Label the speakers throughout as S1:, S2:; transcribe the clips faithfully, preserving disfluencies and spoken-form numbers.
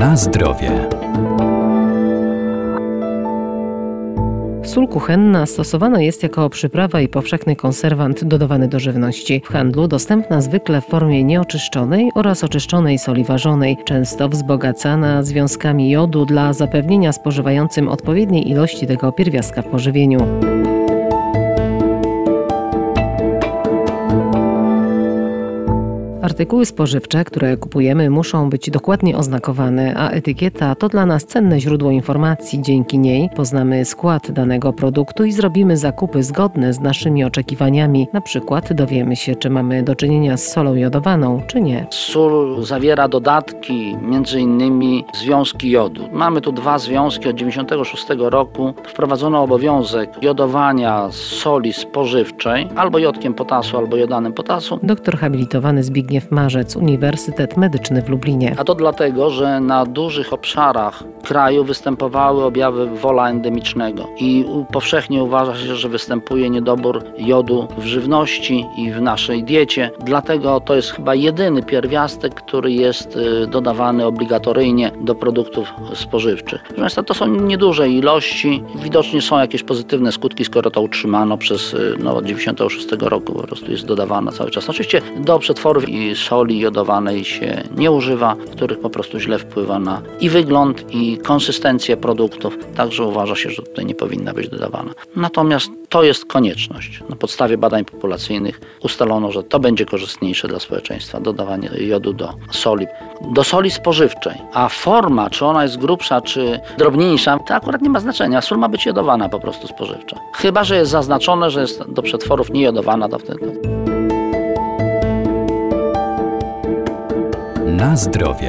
S1: Na zdrowie.
S2: Sól kuchenna stosowana jest jako przyprawa i powszechny konserwant dodawany do żywności. W handlu dostępna zwykle w formie nieoczyszczonej oraz oczyszczonej soli ważonej, często wzbogacana związkami jodu dla zapewnienia spożywającym odpowiedniej ilości tego pierwiastka w pożywieniu. Artykuły spożywcze, które kupujemy, muszą być dokładnie oznakowane, a etykieta to dla nas cenne źródło informacji. Dzięki niej poznamy skład danego produktu i zrobimy zakupy zgodne z naszymi oczekiwaniami. Na przykład dowiemy się, czy mamy do czynienia z solą jodowaną, czy nie.
S3: Sól zawiera dodatki, między innymi związki jodu. Mamy tu dwa związki. Od dziewięćdziesiątego szóstego roku wprowadzono obowiązek jodowania soli spożywczej albo jodkiem potasu, albo jodanem potasu.
S2: Doktor habilitowany Zbigniew Marzec, Uniwersytet Medyczny w Lublinie.
S3: A to dlatego, że na dużych obszarach kraju występowały objawy wola endemicznego i powszechnie uważa się, że występuje niedobór jodu w żywności i w naszej diecie. Dlatego to jest chyba jedyny pierwiastek, który jest dodawany obligatoryjnie do produktów spożywczych. Proszę Państwa, to są nieduże ilości. Widocznie są jakieś pozytywne skutki, skoro to utrzymano przez no, od dziewięćdziesiątego szóstego roku, po prostu jest dodawana cały czas. Oczywiście do przetworów i soli jodowanej się nie używa, których po prostu źle wpływa na i wygląd, i konsystencję produktów. Także uważa się, że tutaj nie powinna być dodawana. Natomiast to jest konieczność. Na podstawie badań populacyjnych ustalono, że to będzie korzystniejsze dla społeczeństwa, dodawanie jodu do soli. Do soli spożywczej. A forma, czy ona jest grubsza, czy drobniejsza, to akurat nie ma znaczenia. Sól ma być jodowana po prostu spożywcza. Chyba że jest zaznaczone, że jest do przetworów niejodowana, to wtedy...
S1: Na zdrowie.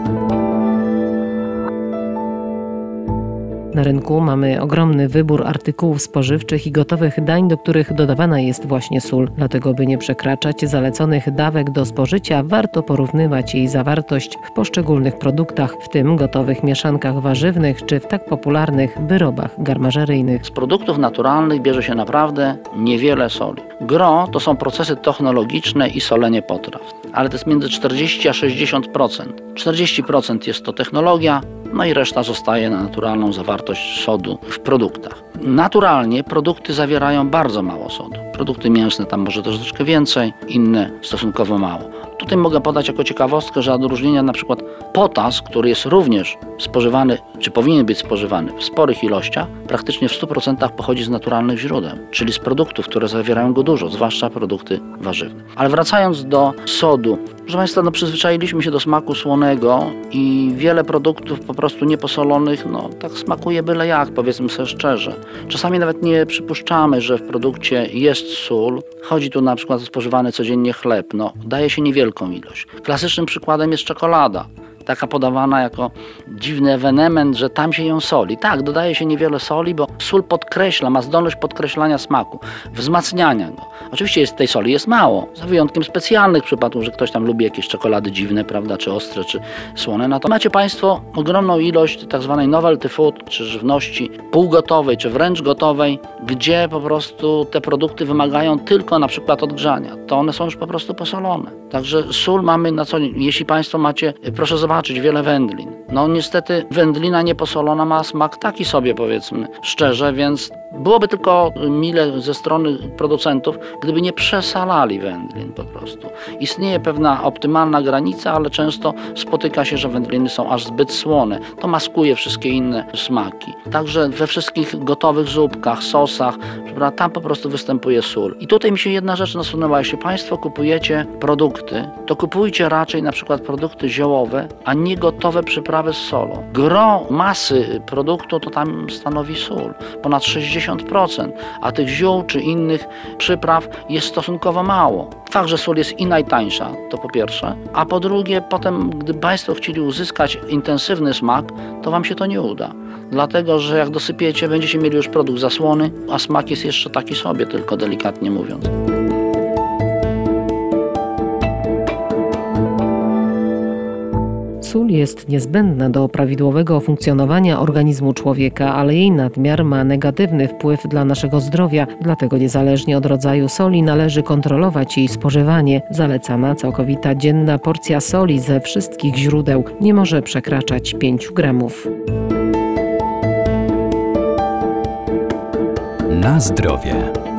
S2: Na rynku mamy ogromny wybór artykułów spożywczych i gotowych dań, do których dodawana jest właśnie sól. Dlatego, by nie przekraczać zaleconych dawek do spożycia, warto porównywać jej zawartość w poszczególnych produktach, w tym gotowych mieszankach warzywnych czy w tak popularnych wyrobach garmażeryjnych.
S3: Z produktów naturalnych bierze się naprawdę niewiele soli. Gro to są procesy technologiczne i solenie potraw, ale to jest między czterdzieści a sześćdziesiąt procent. czterdzieści procent jest to technologia, no i reszta zostaje na naturalną zawartość sodu w produktach. Naturalnie produkty zawierają bardzo mało sodu. Produkty mięsne tam może troszeczkę więcej, inne stosunkowo mało. Tutaj mogę podać jako ciekawostkę, że od odróżnienia na przykład potas, który jest również spożywany, czy powinien być spożywany w sporych ilościach, praktycznie w stu procentach pochodzi z naturalnych źródeł, czyli z produktów, które zawierają go dużo, zwłaszcza produkty warzywne. Ale wracając do sodu, proszę Państwa, no przyzwyczailiśmy się do smaku słonego i wiele produktów po prostu nieposolonych, no tak smakuje byle jak, powiedzmy sobie szczerze. Czasami nawet nie przypuszczamy, że w produkcie jest sól. Chodzi tu na przykład o spożywany codziennie chleb, no daje się niewielką ilość. Klasycznym przykładem jest czekolada. Taka podawana jako dziwny ewenement, że tam się ją soli. Tak, dodaje się niewiele soli, bo sól podkreśla, ma zdolność podkreślania smaku, wzmacniania go. Oczywiście jest, tej soli jest mało, za wyjątkiem specjalnych przypadków, że ktoś tam lubi jakieś czekolady dziwne, prawda, czy ostre, czy słone. Natomiast macie Państwo ogromną ilość tak zwanej novelty food, czy żywności półgotowej, czy wręcz gotowej, gdzie po prostu te produkty wymagają tylko na przykład odgrzania. To one są już po prostu posolone. Także sól mamy na co dzień. Jeśli Państwo macie, proszę zobaczyć, wiele wędlin. No niestety wędlina nieposolona ma smak taki sobie, powiedzmy szczerze, więc byłoby tylko mile ze strony producentów, gdyby nie przesalali wędlin po prostu. Istnieje pewna optymalna granica, ale często spotyka się, że wędliny są aż zbyt słone. To maskuje wszystkie inne smaki. Także we wszystkich gotowych zupkach, sosach, prawda, tam po prostu występuje sól. I tutaj mi się jedna rzecz nasunęła. Jeśli Państwo kupujecie produkty, to kupujcie raczej na przykład produkty ziołowe, a nie gotowe przyprawy z solą. Gro masy produktu to tam stanowi sól. Ponad sześćdziesiąt procent, a tych ziół czy innych przypraw jest stosunkowo mało. Fakt, że sól jest i najtańsza, to po pierwsze, a po drugie, potem, gdy Państwo chcieli uzyskać intensywny smak, to Wam się to nie uda. Dlatego, że jak dosypiecie, będziecie mieli już produkt zasłony, a smak jest jeszcze taki sobie, tylko delikatnie mówiąc.
S2: Sól jest niezbędna do prawidłowego funkcjonowania organizmu człowieka, ale jej nadmiar ma negatywny wpływ dla naszego zdrowia, dlatego niezależnie od rodzaju soli należy kontrolować jej spożywanie. Zalecana całkowita dzienna porcja soli ze wszystkich źródeł nie może przekraczać pięciu gramów.
S1: Na zdrowie.